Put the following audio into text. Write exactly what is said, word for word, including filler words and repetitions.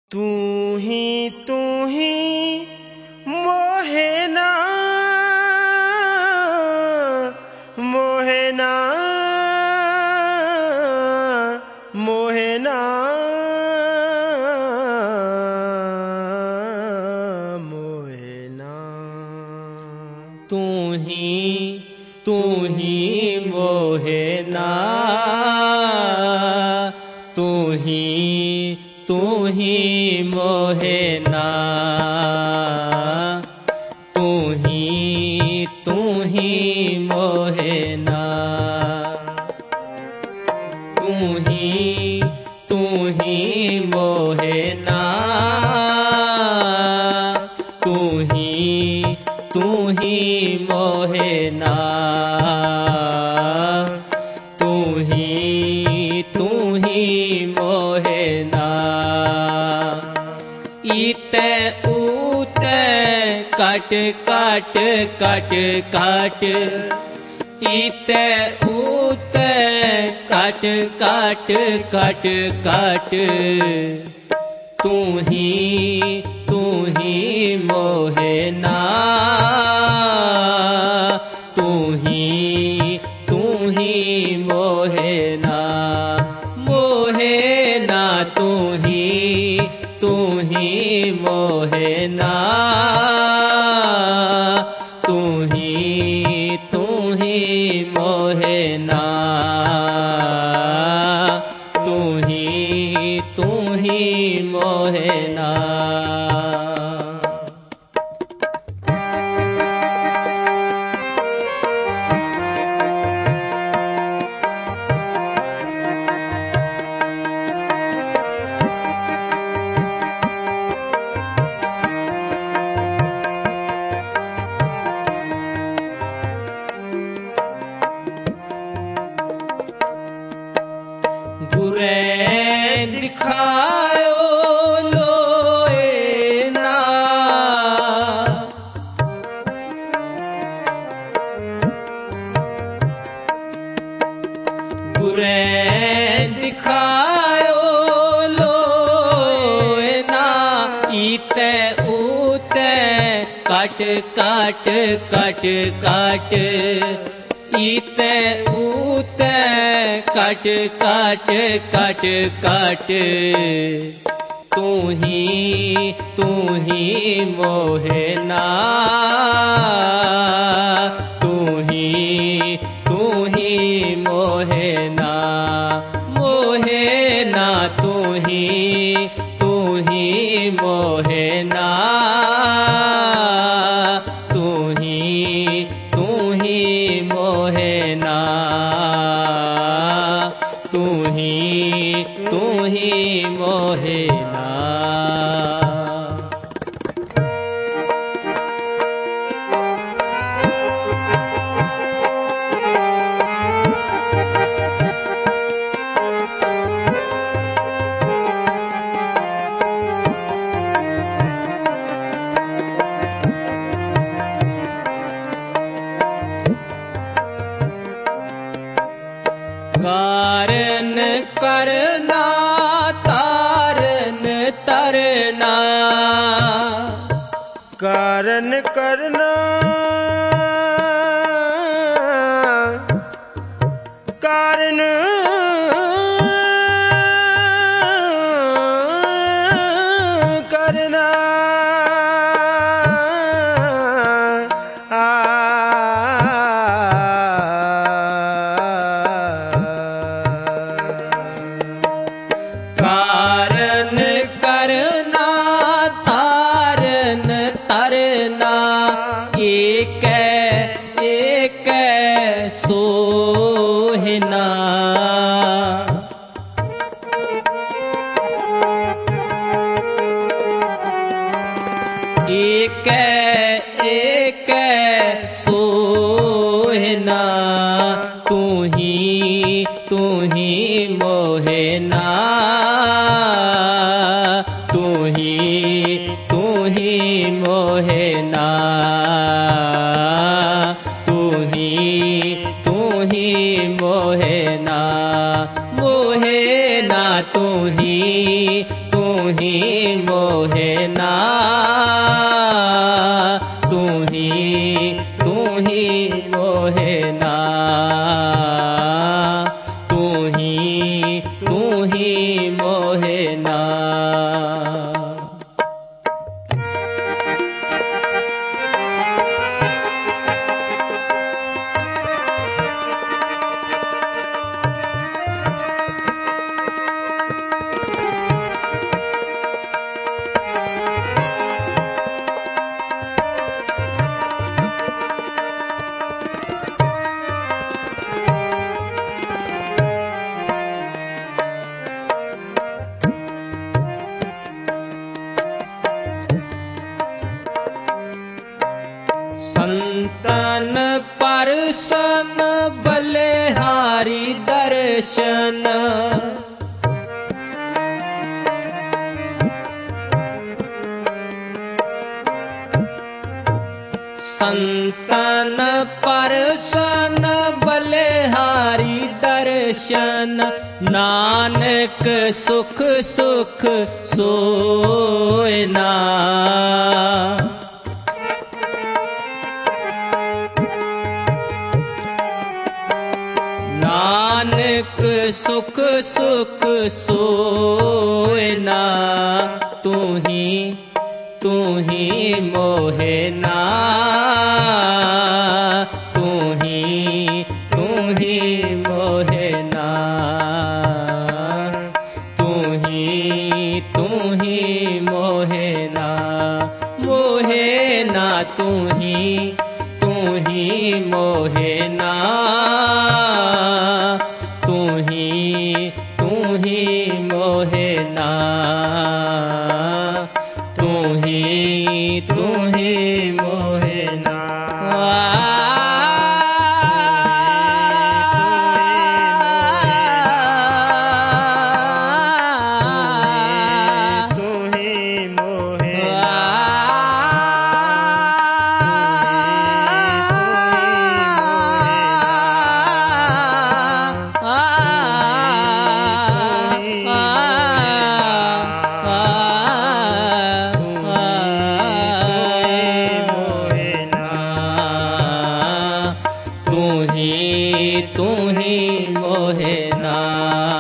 तू ही तू ही मोहे ना मोहे ना मोहे ना मोहे ना तू ही तू ही मोहे ना तू ही तू ही मोहे ना तू ही तू ही मोहे ना तू ही तू ही मोहे ना तू ही तू ही मोहे ना तू ही तू ही मोहे ना इते ऊते काट काट काट काट इते ऊते काट काट काट काट तू ही तू ही मोहे ना तू ही तू ही मोहे ना मोहे ना तू ही तू ही मोहे ना तू ही तू ही मोहे ना तू ही तू ही मोहे ना गुरे दिखायो लोए ना गुरे दिखायो लोए ना इते ऊते काट काट काट काट इते ऊते काट काट काट काट तू ही तू ही मोहे ना तू ही तू ही मोहे ना मोहे ना तू ही तू ही मोहे ना तू ही तू ही मोहे ना तू ही तू ही मोहे ना कारण करना तारन तरना कारण करना कारण करना कारण करना तारन तरना एक एक सोहना एक एक सोहना तू ही तू ही मोहे ना तू ही तू ही मोहे ना तू ही तू ही मोहे ना मोहे ना तू ही तू ही मोहे ना, तू ही तू ही मोहे ना, तू ही तू ही मोहे ना। संतन परसन बलिहारी दर्शन, संतन परसन बलिहारी दर्शन, नानक सुख सुख सोए ना। नानक सुख सुख सोए ना, तू ही तू ही मोहे ना, तू ही तू ही मोहे ना, तू ही तू ही मोहे ना, मोहे ना तू ही तू ही मोहे ना, तू ही तू ही मोहे ना, तू ही तू ही मोहे ना। तू ही मोहे ना, तू ही तू ही मोहे ना।